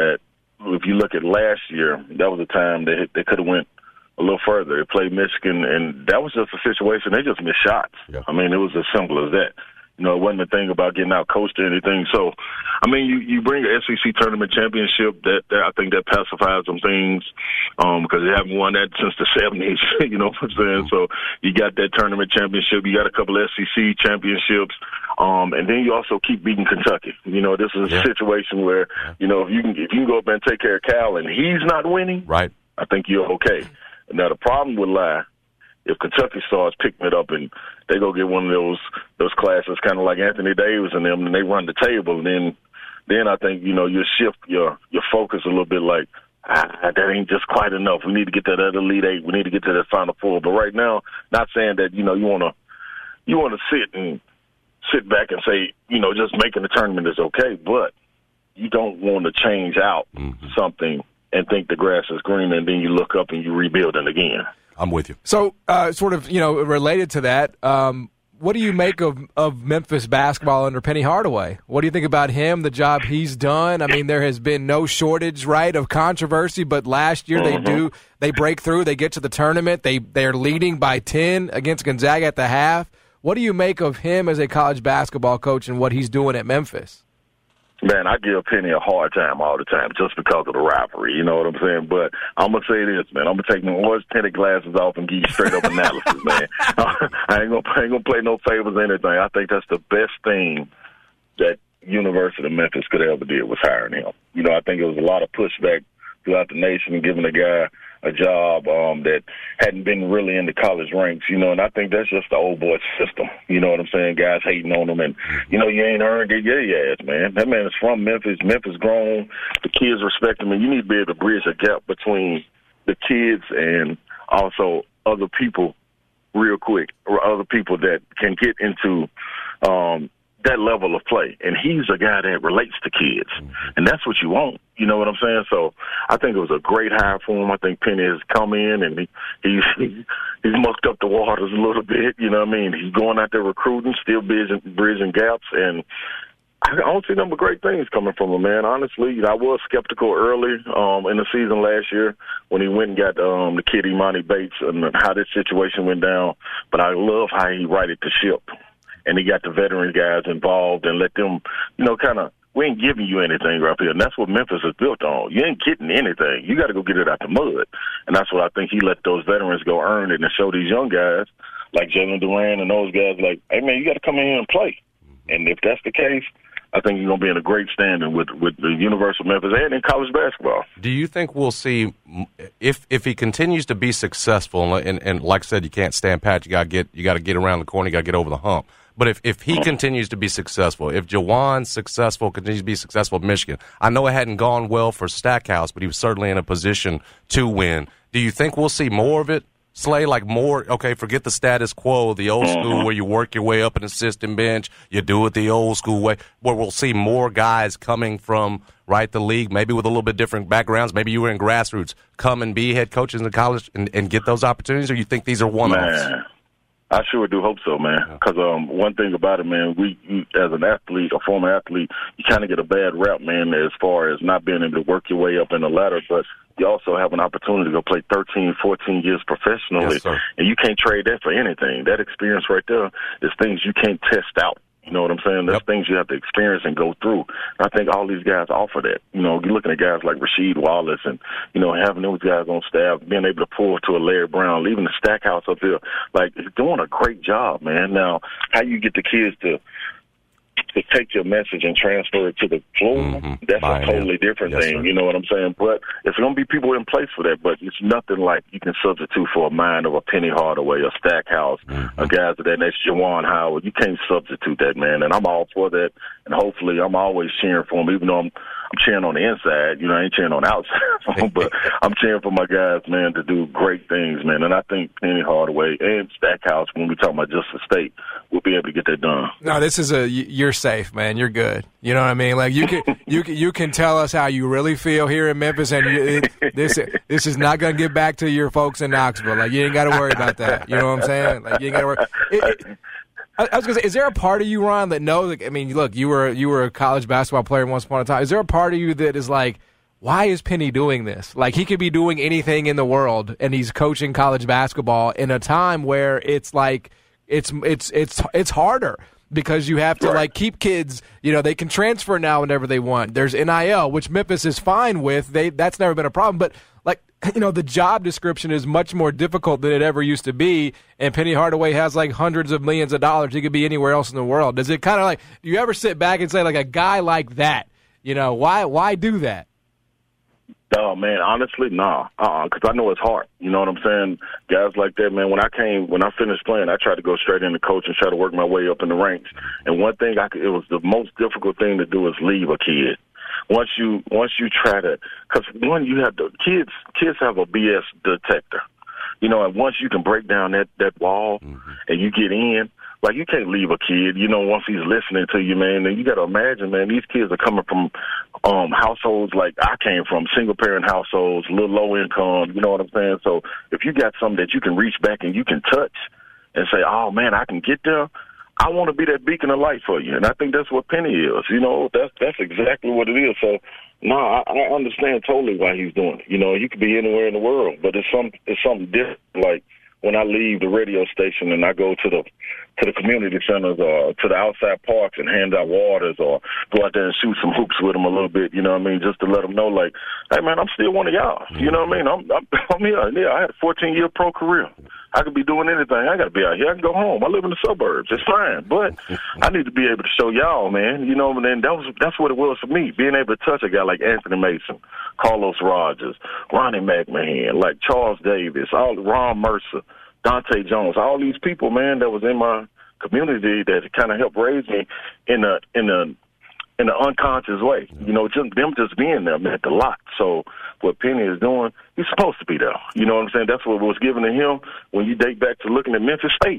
if you look at last year, that was a time they could have went a little further. They played Michigan, and that was just a situation. They just missed shots. Yeah. I mean, it was as simple as that. It wasn't a thing about getting out coached or anything. So, I mean, you bring an SEC tournament championship, that I think that pacifies some things because they haven't won that since the 70s, you know what I'm saying? So you got that tournament championship. You got a couple of SEC championships. And then you also keep beating Kentucky. This is a situation where, if you can go up and take care of Cal and he's not winning, right, I think you're okay. Now, the problem would lie if Kentucky starts picking it up and they go get one of those classes kind of like Anthony Davis and them, and they run the table, and then I think, you shift your focus a little bit like, that ain't just quite enough. We need to get to that Elite Eight. We need to get to that Final Four. But right now, not saying that, you want to sit back and say, just making the tournament is okay, but you don't want to change out something and think the grass is green, and then you look up and you rebuild it again. I'm with you. So, sort of, related to that, what do you make of Memphis basketball under Penny Hardaway? What do you think about him, the job he's done? I mean, there has been no shortage, right, of controversy, but last year they break through, they get to the tournament, they're leading by 10 against Gonzaga at the half. What do you make of him as a college basketball coach and what he's doing at Memphis? Man, I give Penny a hard time all the time just because of the rivalry, you know what I'm saying? But I'm going to say this, man. I'm going to take my orange-tinted glasses off and give you straight-up analysis, man. I ain't going to play no favors or anything. I think that's the best thing that University of Memphis could ever did was hiring him. I think it was a lot of pushback throughout the nation giving a guy a job that hadn't been really in the college ranks, and I think that's just the old boy system. You know what I'm saying? Guys hating on him and, you ain't earned it. Yeah, man. That man is from Memphis. Memphis grown. The kids respect him, and you need to be able to bridge a gap between the kids and also other people real quick, or other people that can get into that level of play. And he's a guy that relates to kids. And that's what you want. You know what I'm saying? So I think it was a great hire for him. I think Penny has come in and he's mucked up the waters a little bit. You know what I mean? He's going out there recruiting, still bridging gaps. And I don't see nothing but great things coming from him, man. Honestly, I was skeptical early in the season last year when he went and got the kid Imani Bates and how this situation went down. But I love how he righted the ship. And he got the veteran guys involved and let them, kind of, we ain't giving you anything right here. And that's what Memphis is built on. You ain't getting anything. You got to go get it out the mud. And that's what I think he let those veterans go earn it and show these young guys like Jalen Duran and those guys like, hey, man, you got to come in here and play. And if that's the case, I think you're going to be in a great standing with the University of Memphis and in college basketball. Do you think we'll see if he continues to be successful? And like I said, you can't stand pat. You got to get around the corner. You got to get over the hump. But if he continues to be successful, if Jawan's successful, continues to be successful at Michigan, I know it hadn't gone well for Stackhouse, but he was certainly in a position to win. Do you think we'll see more of it, Slay? Like more, okay, forget the status quo, the old school where you work your way up an assistant bench, you do it the old school way, where we'll see more guys coming from, the league, maybe with a little bit different backgrounds. Maybe you were in grassroots, come and be head coaches in college and get those opportunities, or you think these are one-offs? I sure do hope so, man. Because one thing about it, man, you, as an athlete, a former athlete, you kind of get a bad rap, man, as far as not being able to work your way up in the ladder. But you also have an opportunity to go play 13, 14 years professionally. Yes, and you can't trade that for anything. That experience right there is things you can't test out. You know what I'm saying? There's things you have to experience and go through. And I think all these guys offer that. You're looking at guys like Rasheed Wallace and, having those guys on staff, being able to pull to a Larry Brown, leaving the Stackhouse up there. Like, he's doing a great job, man. Now, how you get the kids to take your message and transfer it to the floor, that's a totally different thing, sir. You know what I'm saying? But it's going to be people in place for that, but it's nothing like you can substitute for a mind of a Penny Hardaway, a Stackhouse, a guys of that next Juwan Howard. You can't substitute that, man, and I'm all for that, and hopefully I'm always cheering for him, even though I'm cheering on the inside. I ain't cheering on the outside, but I'm cheering for my guys, man, to do great things, man, and I think Penny Hardaway and Stackhouse, when we talk about just the state, will be able to get that done. No, this is you're safe, man. You're good. You know what I mean? Like you can tell us how you really feel here in Memphis, and this is not going to get back to your folks in Knoxville. Like you ain't got to worry about that. You know what I'm saying? Like you ain't got to worry. I was going to say, is there a part of you, Ron, that knows? Like, I mean, look, you were a college basketball player once upon a time. Is there a part of you that is like, why is Penny doing this? Like, he could be doing anything in the world, and he's coaching college basketball in a time where it's like it's harder. Because you have to, like, keep kids, they can transfer now whenever they want. There's NIL, which Memphis is fine with. That's never been a problem. But, like, the job description is much more difficult than it ever used to be. And Penny Hardaway has, like, hundreds of millions of dollars. He could be anywhere else in the world. Does it kind of, like, do you ever sit back and say, like, a guy like that, why do that? Oh, man, honestly, nah. Because I know it's hard. You know what I'm saying? Guys like that, man, when I finished playing, I tried to go straight into coach and try to work my way up in the ranks. And one thing, it was the most difficult thing to do is leave a kid. Once you try to, because you have kids have a BS detector. And once you can break down that wall and you get in, like, you can't leave a kid, once he's listening to you, man. And you got to imagine, man, these kids are coming from households like I came from, single-parent households, little low income, you know what I'm saying? So if you got something that you can reach back and you can touch and say, oh, man, I can get there, I want to be that beacon of light for you. And I think that's what Penny is. That's exactly what it is. So, no, I understand totally why he's doing it. He could be anywhere in the world, but it's something different, like, when I leave the radio station and I go to the community centers or to the outside parks and hand out waters or go out there and shoot some hoops with them a little bit, you know what I mean, just to let them know, like, hey, man, I'm still one of y'all. You know what I mean? I'm here. Yeah, I had a 14-year pro career. I could be doing anything. I got to be out here. I can go home. I live in the suburbs. It's fine. But I need to be able to show y'all, man. And then that's what it was for me, being able to touch a guy like Anthony Mason, Carlos Rogers, Ronnie McMahon, like Charles Davis, Ron Mercer, Dante Jones, all these people, man, that was in my community that kind of helped raise me in an unconscious way. Just being there meant a lot. So what Penny is doing, he's supposed to be there. You know what I'm saying? That's what was given to him when you date back to looking at Memphis State.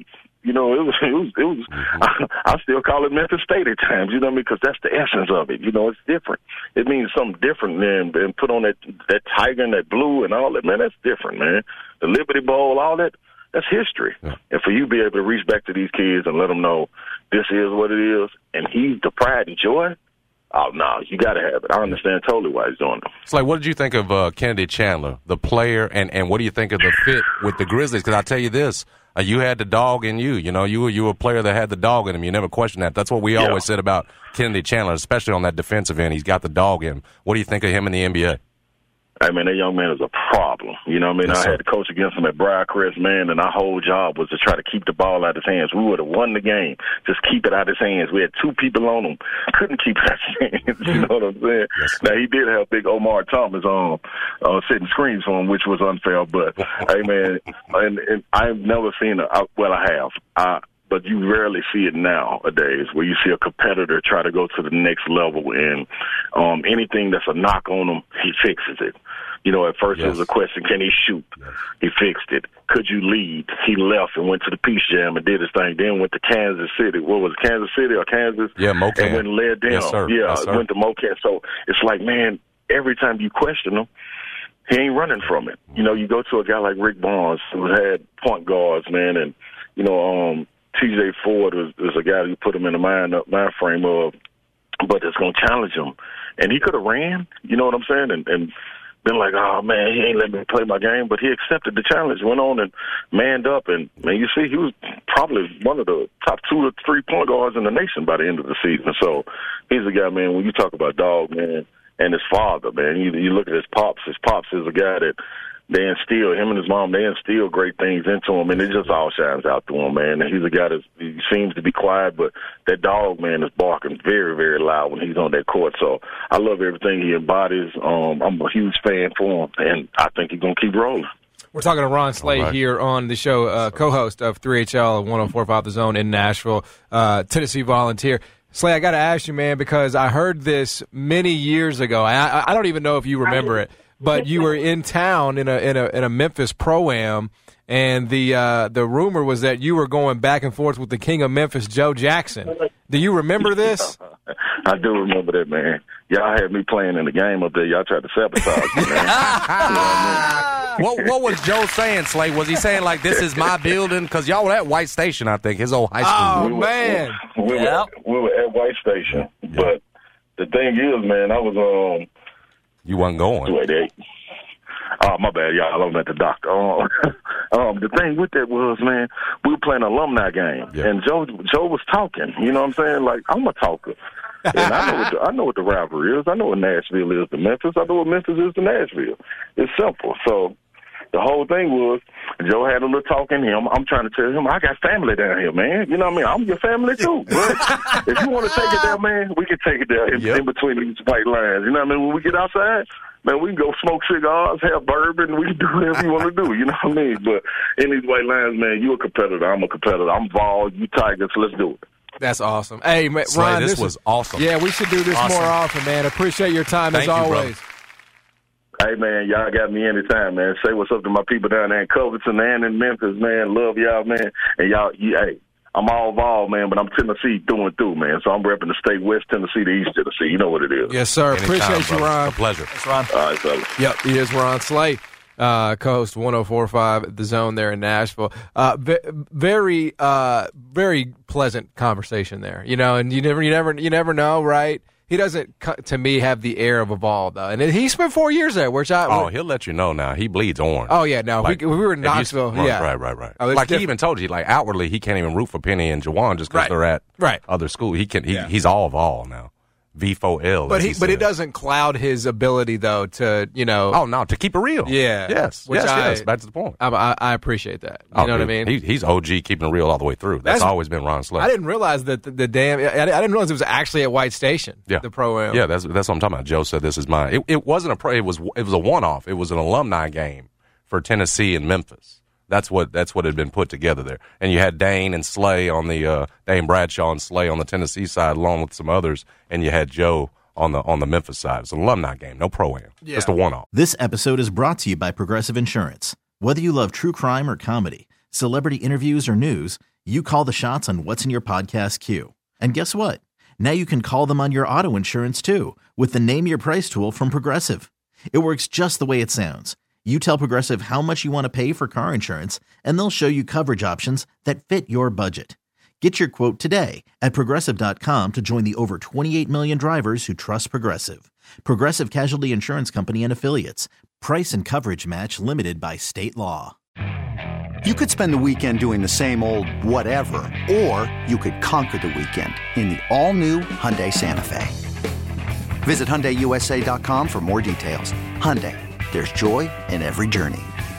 You know, it was. I still call it Memphis State at times. You know what I mean? Because that's the essence of it. You know, it's different. It means something different than put on that tiger and that blue and all that. Man, that's different, man. The Liberty Bowl, all that. That's history. Yeah. And for you to be able to reach back to these kids and let them know this is what it is, and he's the pride and joy. Oh, no, you got to have it. I understand totally why he's doing it. It's like, what did you think of Kennedy Chandler, the player, and what do you think of the fit with the Grizzlies? Because I tell you this, you had the dog in you. You know, you were a player that had the dog in him. You never questioned that. That's what we always said about Kennedy Chandler, especially on that defensive end. He's got the dog in him. What do you think of him in the NBA? I mean, that young man is a problem. You know what I mean? Yes, I had to coach against him at Briarcrest, man, and our whole job was to try to keep the ball out of his hands. We would have won the game. Just keep it out of his hands. We had two people on him. Couldn't keep it out of his hands. You know what I'm saying? Yes, now, he did have big Omar Thomas setting screens for him, which was unfair. But, hey, man, and I've never seen I have. But you rarely see it nowadays where you see a competitor try to go to the next level, and anything that's a knock on him, he fixes it. You know, at first it was a question, can he shoot? Yes. He fixed it. Could you lead? He left and went to the Peace Jam and did his thing. Then went to Kansas City. What was it, Kansas City or Kansas? Yeah, Mocan. And went and led them. Yes, sir. Yeah, yes, sir. Went to Mocan. So it's like, man, every time you question him, he ain't running from it. You know, you go to a guy like Rick Barnes who had point guards, man, and, you know, TJ Ford was a guy who put him in the mind frame of, but it's going to challenge him. And he could have ran, you know what I'm saying, and been like, oh, man, he ain't let me play my game. But he accepted the challenge, went on and manned up. And, man, you see, he was probably one of the top 2 or 3 point guards in the nation by the end of the season. So he's a guy, man, when you talk about dog, man, and his father, man, you look at his pops is a guy that him and his mom, they instill great things into him, and it just all shines out to him, man. And he's a guy he seems to be quiet, but that dog, man, is barking very, very loud when he's on that court. So I love everything he embodies. I'm a huge fan for him, and I think he's going to keep rolling. We're talking to Ron Slay here on the show, co-host of 3HL 104.5 The Zone in Nashville, Tennessee Volunteer. Slay, I got to ask you, man, because I heard this many years ago. I don't even know if you remember it. But you were in town in a Memphis Pro-Am, and the rumor was that you were going back and forth with the King of Memphis, Joe Jackson. Do you remember this? I do remember that, man. Y'all had me playing in the game up there. Y'all tried to sabotage me, man. What was Joe saying, Slay? Was he saying, like, this is my building? Because y'all were at White Station, I think, his old high school. Oh, man. We were at White Station. Yeah. But the thing is, man, I was you wasn't going. 288. Oh, my bad, y'all. I'm at the doctor. The thing with that was, man, we were playing an alumni game, and Joe was talking. You know what I'm saying? Like, I'm a talker. And I know what the rivalry is. I know what Nashville is to Memphis. I know what Memphis is to Nashville. It's simple. So the whole thing was, Joe had a little talk in him. I'm trying to tell him, I got family down here, man. You know what I mean? I'm your family, too. But if you want to take it there, man, we can take it there in between these white lines. You know what I mean? When we get outside, man, we can go smoke cigars, have bourbon, we can do whatever you want to do. You know what I mean? But in these white lines, man, you a competitor. I'm a competitor. I'm Vol. You Tigers. Let's do it. That's awesome. Hey, man, Slay, Ron, this was awesome. Yeah, we should do this more often, man. Appreciate your time as always. Hey, man, y'all got me anytime, man. Say what's up to my people down there in Covington and in Memphis, man. Love y'all, man. And y'all, hey, I'm all involved, man, but I'm Tennessee through and through, man. So I'm repping the state, West Tennessee to East Tennessee. You know what it is. Yes, sir. Anytime, appreciate you, Ron. A pleasure. Thanks, Ron. All right, fellas. Yep, he is Ron Slay, co-host 104.5 The Zone there in Nashville. Very pleasant conversation there, you know. And you never know, right? He doesn't, to me, have the air of a Vol, though. And he spent 4 years there, which he'll let you know now. He bleeds orange. Oh, yeah, no. Like, we were in Knoxville. Right. Oh, like, he even told you, like, outwardly, he can't even root for Penny and Jawan just because they're at other school. He's all Vol now. V4L. But it doesn't cloud his ability, though, to, you know. Oh, no, to keep it real. Yeah. Yes. Yes. That's the point. I appreciate that. You know what I mean? He's OG keeping it real all the way through. That's always been Ron Slay. I didn't realize that I didn't realize it was actually at White Station. Yeah. The Pro-Am. Yeah, that's what I'm talking about. Joe said this is mine. It wasn't a pro. It was a one-off. It was an alumni game for Tennessee and Memphis. That's what had been put together there. And you had Dane and Slay on the Dane Bradshaw and Slay on the Tennessee side, along with some others, and you had Joe on the Memphis side. It's an alumni game, no pro-am. Yeah. Just a one-off. This episode is brought to you by Progressive Insurance. Whether you love true crime or comedy, celebrity interviews or news, you call the shots on what's in your podcast queue. And guess what? Now you can call them on your auto insurance too with the Name Your Price tool from Progressive. It works just the way it sounds. You tell Progressive how much you want to pay for car insurance, and they'll show you coverage options that fit your budget. Get your quote today at Progressive.com to join the over 28 million drivers who trust Progressive. Progressive Casualty Insurance Company and Affiliates. Price and coverage match limited by state law. You could spend the weekend doing the same old whatever, or you could conquer the weekend in the all-new Hyundai Santa Fe. Visit HyundaiUSA.com for more details. Hyundai, there's joy in every journey.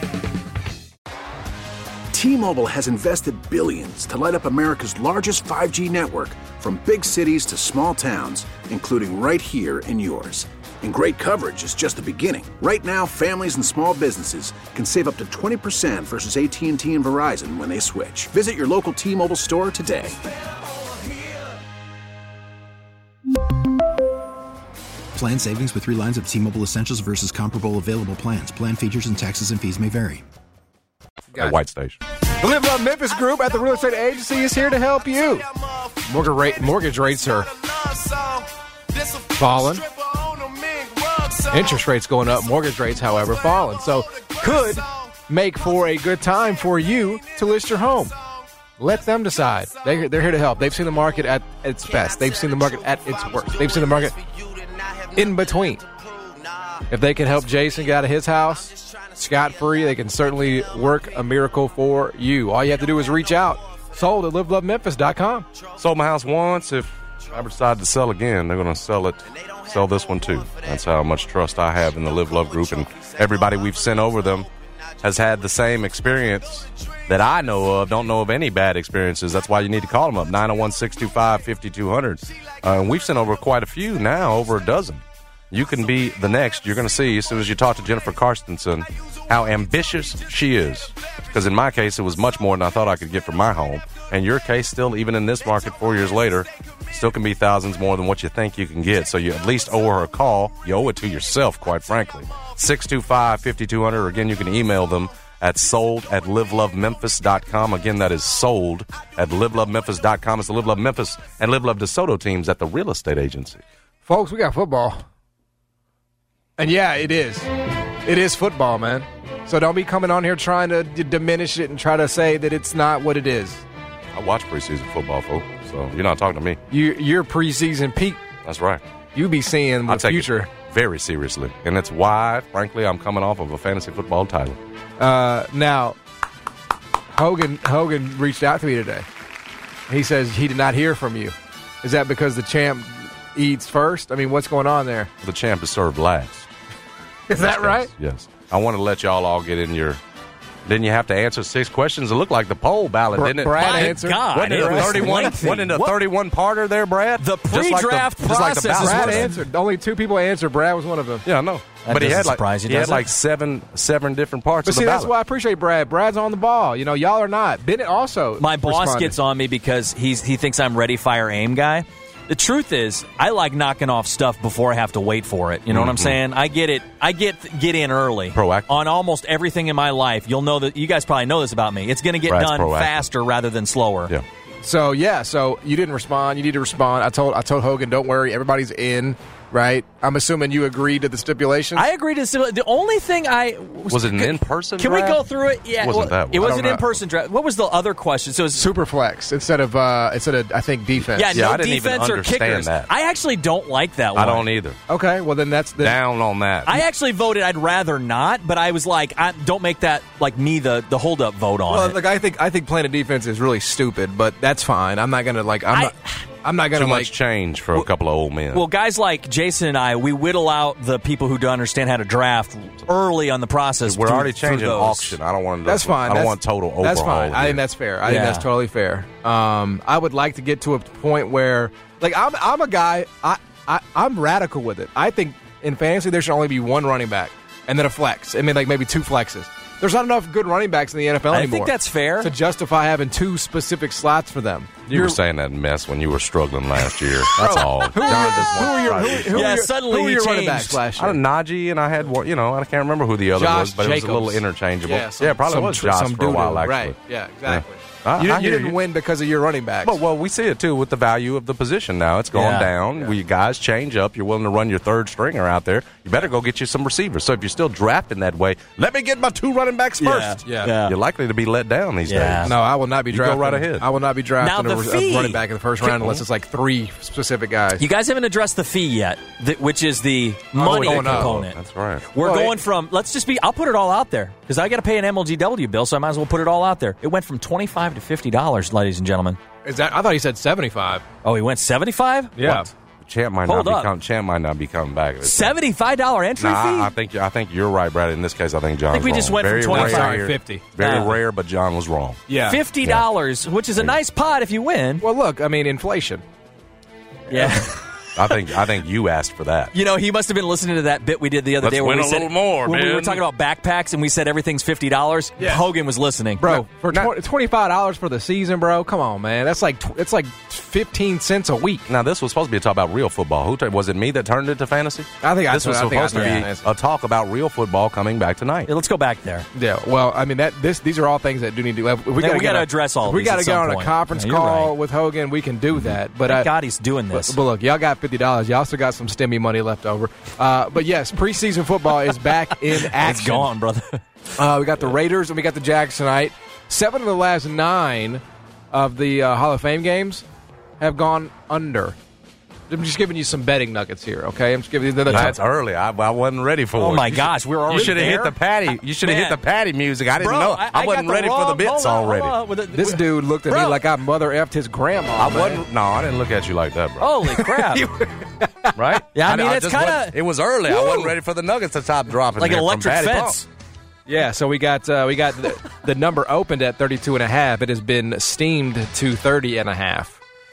T-Mobile has invested billions to light up America's largest 5G network, from big cities to small towns, including right here in yours. And great coverage is just the beginning. Right now, families and small businesses can save up to 20% versus AT&T and Verizon when they switch. Visit your local T-Mobile store today. Plan savings with 3 lines of T-Mobile Essentials versus comparable available plans. Plan features and taxes and fees may vary. At White Station. The Live Love Memphis Group at the Real Estate Agency is here to help you. Mortgage rates are falling. Interest rates going up. Mortgage rates, however, falling. So could make for a good time for you to list your home. Let them decide. They're here to help. They've seen the market at its best. They've seen the market at its worst. They've seen the market in between. If they can help Jason get out of his house scot-free, they can certainly work a miracle for you. All you have to do is reach out. Sold at livelovememphis.com. Sold my house once. If I ever decide to sell again, they're going to sell this one too. That's how much trust I have in the Live Love Group, and everybody we've sent over them has had the same experience that I know of. Don't know of any bad experiences. That's why you need to call them up, 901-625-5200. And we've sent over quite a few now, over a dozen. You can be the next. You're going to see as soon as you talk to Jennifer Karstensen how ambitious she is. Because in my case, it was much more than I thought I could get for my home. And your case, still, even in this market 4 years later, still can be thousands more than what you think you can get. So you at least owe her a call. You owe it to yourself, quite frankly. 625-5200. Or again, you can email them at sold@livelovememphis.com. Again, that is sold@livelovememphis.com. It's the Live Love Memphis and Live Love DeSoto teams at the Real Estate Agency. Folks, we got football. And yeah, it is. It is football, man. So don't be coming on here trying to diminish it and try to say that it's not what it is. I watch preseason football, folks, so you're not talking to me. You're preseason peak. That's right. You be seeing the future. It very seriously. And it's why, frankly, I'm coming off of a fantasy football title. Now, Hogan reached out to me today. He says he did not hear from you. Is that because the champ eats first? I mean, what's going on there? The champ is served last. Is that right? Yes. I want to let y'all all get in your... Didn't you have to answer 6 questions? It looked like the poll ballot, didn't it? Brad answered. Wasn't it a 31-parter there, Brad? The pre-draft process. Brad answered. Only 2 people answered. Brad was one of them. Yeah, I know. But he had like seven different parts of the ballot. That's why I appreciate Brad. Brad's on the ball. You know, y'all are not. Bennett also. My boss responded. gets on me because he thinks I'm ready, fire, aim guy. The truth is, I like knocking off stuff before I have to wait for it. You know what I'm saying? I get it. I get in early. Proactive. On almost everything in my life. You'll know that. You guys probably know this about me. It's going to get done faster rather than slower. Yeah. So you didn't respond. You need to respond. I told Hogan, don't worry, everybody's in. Right? I'm assuming you agreed to the stipulations? I agreed to the stipulations. The only thing Was it an in-person Can draft? We go through it? Yeah. Wasn't that one? It was an in-person draft. What was the other question? So it was Superflex instead of I think, defense. Yeah, no I didn't defense even or understand kickers. that. I actually don't like that one. I don't either. Okay, well then that's down on that. I actually voted I'd rather not, but I was like, don't make that like me the hold-up vote on it. Well, like I think playing a defense is really stupid, but that's fine. I'm not going to I'm not going to Too much change for a couple of old men. Well, guys like Jason and I, we whittle out the people who don't understand how to draft early on the process. We're already changing auction. I don't want to. That's fine. I don't want total overhaul. That's fine. I think that's fair. I think that's totally fair. I would like to get to a point where, like, I'm a guy. I'm radical with it. I think in fantasy there should only be one running back and then a flex. I mean, like maybe 2 flexes. There's not enough good running backs in the NFL anymore. I think that's fair. To justify having 2 specific slots for them. You were saying that mess when you were struggling last year. That's all. Who are your running backs last year? Najee, and I had one, I can't remember who the other was, but Jacobs. It was a little interchangeable. Yeah, probably was Josh for a while, actually. Right, yeah, exactly. You didn't win because of your running backs. Well, we see it, too, with the value of the position now. It's going down. Yeah. You guys change up. You're willing to run your third stringer out there. You better go get you some receivers. So if you're still drafting that way, let me get my 2 running backs first. Yeah. You're likely to be let down these days. No, I will not be drafting. Go right ahead. I will not be drafting Now, a running back in the first round unless it's like 3 specific guys. You guys haven't addressed the fee yet, which is the money component. That's right. We're going from, I'll put it all out there, because I got to pay an MLGW bill, so I might as well put it all out there. It went from $25 to $50, ladies and gentlemen. Is that? I thought he said 75. Oh, he went 75? Yeah. What? Champ might not be coming back. $75 entry fee? I think you're right, Brad. In this case, I think John's I think we just went from 25 to 50. Very rare, but John was wrong. Yeah. $50, which is a nice pot if you win. Well, look, I mean, inflation. Yeah. I think you asked for that. You know, he must have been listening to that bit we did the other day where we a little more, when man. we were talking about backpacks and we said everything's $50. Yeah. Hogan was listening. Bro, for $25 for the season, bro, come on, man. That's like it's like 15 cents a week. Now, this was supposed to be a talk about real football. Was it me that turned it to fantasy? I think this was supposed to be a talk about real football coming back tonight. Yeah, let's go back there. Yeah, well, I mean, these are all things that do need to do. We got to address all of these. We got to get on a conference call with Hogan. We can do that. But thank God he's doing this. But look, y'all got $50. Y'all still got some stimmy money left over. But yes, preseason football is back in action. It's gone, brother. We got the Raiders and we got the Jags tonight. 7 of the last 9 of the Hall of Fame games have gone under. I'm just giving you some betting nuggets here, okay? I'm just giving you the That's early. I wasn't ready for it. Oh my gosh, we're already You should have hit the Patty. You should have hit the Patty music. I didn't know. I wasn't ready for the bits already. This dude looked at me like I mother effed his grandma. I didn't look at you like that, bro. Holy crap! Right? Yeah, I mean it's kind of. It was early. I wasn't ready for the nuggets to top dropping like an there electric from Patty fence. Pump. Yeah, so we got the number opened at 32.5. It has been steamed to 30.5.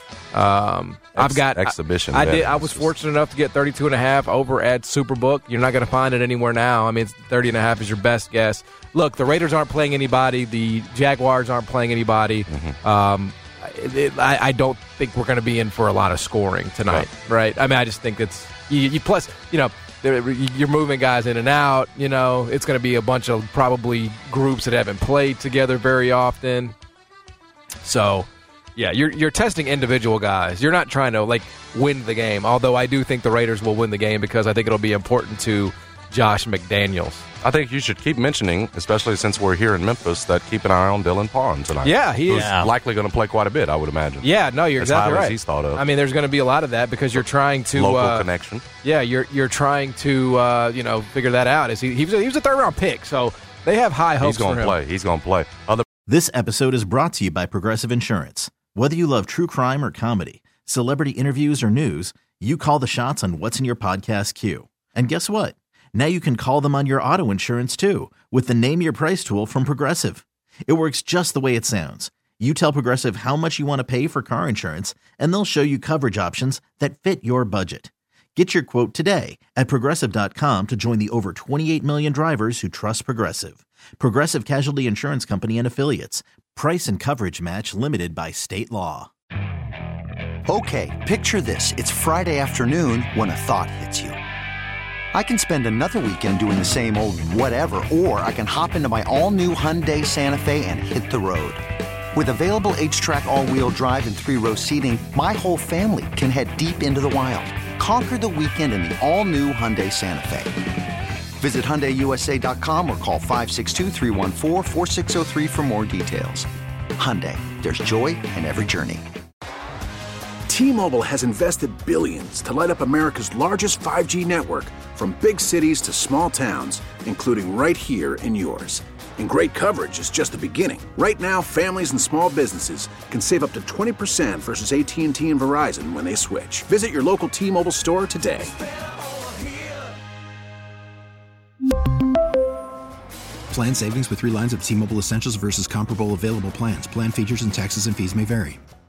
I've got exhibition. I was fortunate enough to get 32.5 over at Superbook. You're not going to find it anywhere now. I mean, 30.5 is your best guess. Look, the Raiders aren't playing anybody. The Jaguars aren't playing anybody. I don't think we're going to be in for a lot of scoring tonight, right? I mean, I just think it's you plus, you know, you're moving guys in and out. You know, it's going to be a bunch of probably groups that haven't played together very often. So, yeah, you're testing individual guys. You're not trying to like win the game. Although I do think the Raiders will win the game because I think it'll be important to Josh McDaniels. I think you should keep mentioning, especially since we're here in Memphis, that keep an eye on Dylan Pond tonight. Yeah, he is likely going to play quite a bit, I would imagine. Yeah, no, you're exactly right. As he's thought of. I mean, there's going to be a lot of that because you're trying to local connection. Yeah, you're trying to figure that out. He was a third round pick, so they have high hopes for him. He's going to play. This episode is brought to you by Progressive Insurance. Whether you love true crime or comedy, celebrity interviews or news, you call the shots on what's in your podcast queue. And guess what? Now you can call them on your auto insurance too with the Name Your Price tool from Progressive. It works just the way it sounds. You tell Progressive how much you want to pay for car insurance, and they'll show you coverage options that fit your budget. Get your quote today at Progressive.com to join the over 28 million drivers who trust Progressive. Progressive Casualty Insurance Company and Affiliates. Price and coverage match limited by state law. Okay, picture this. It's Friday afternoon when a thought hits you. I can spend another weekend doing the same old whatever, or I can hop into my all-new Hyundai Santa Fe and hit the road. With available H-Track all-wheel drive and 3-row seating, my whole family can head deep into the wild. Conquer the weekend in the all-new Hyundai Santa Fe. Visit HyundaiUSA.com or call 562-314-4603 for more details. Hyundai, there's joy in every journey. T-Mobile has invested billions to light up America's largest 5G network, from big cities to small towns, including right here in yours. And great coverage is just the beginning. Right now, families and small businesses can save up to 20% versus AT&T and Verizon when they switch. Visit your local T-Mobile store today. Plan savings with 3 lines of T-Mobile Essentials versus comparable available plans. Plan features and taxes and fees may vary.